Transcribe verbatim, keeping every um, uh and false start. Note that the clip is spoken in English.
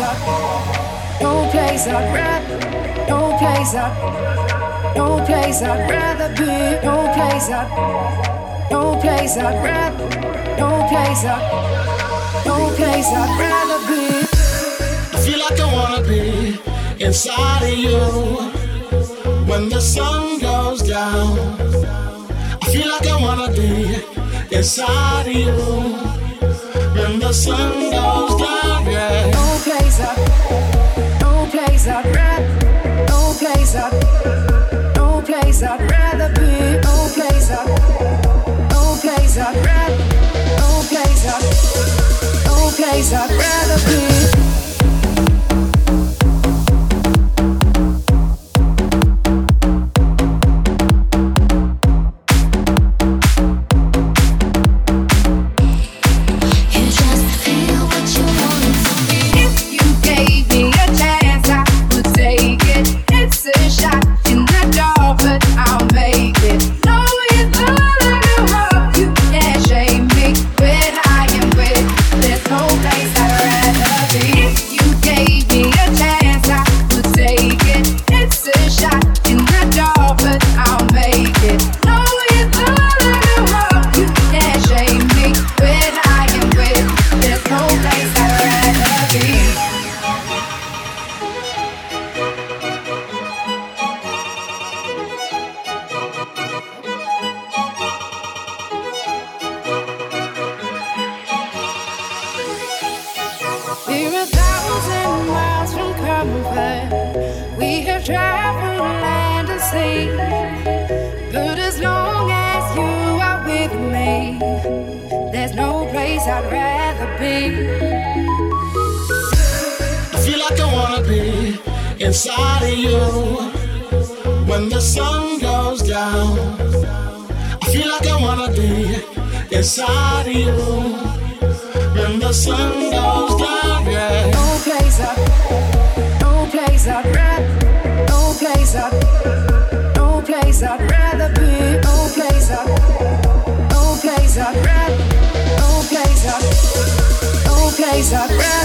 I'd, no place I'd rather, no place I'd, no place I'd rather be, no place I'd, no place I'd rather, no place I'd, no place I'd rather be. I feel like I wanna be inside of you when the sun goes down. I feel like I wanna be inside of you when the sun goes down. Yeah. No place I'd, no place I'd rather, no place I'd, no place I'd rather be, no place I'd, no place I'd rather, no place I'd, no place I'd rather be. We're a thousand miles from comfort. We have traveled land and sea. But as long as you are with me, there's no place I'd rather be. I feel like I wanna be inside of you when the sun goes down. I feel like I wanna be inside of you when the sun goes down. Yeah. No place I'd, no place I'd rather, no place I'd, no place I'd rather be, no place I'd, no place I'd rather, no place I'd, no place I'd rather.